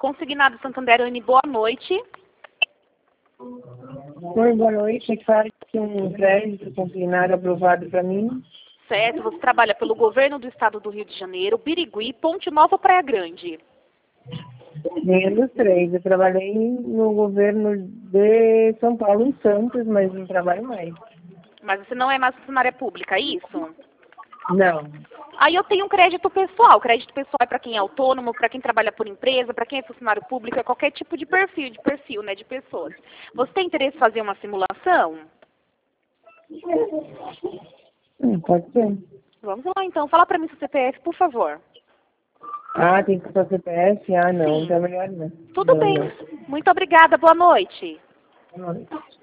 Consignado Santander Uni, boa noite. Oi, boa noite. É claro que um crédito consignado aprovado para mim. Certo, você trabalha pelo governo do estado do Rio de Janeiro, Birigui, Ponte Nova, Praia Grande. Nenhum dos três. Eu trabalhei no governo de São Paulo, em Santos, mas não trabalho mais. Mas você não é mais funcionária pública, é isso? Não. Aí eu tenho um crédito pessoal. Crédito pessoal é para quem é autônomo, para quem trabalha por empresa, para quem é funcionário público, é qualquer tipo de perfil, né, de pessoas. Você tem interesse em fazer uma simulação? Pode ser. Vamos lá então. Fala para mim seu CPF, por favor. Ah, tem que passar CPF? Ah, não. Sim. Então é melhor não. Tudo Não, bem. não. Muito obrigada. Boa noite. Boa noite.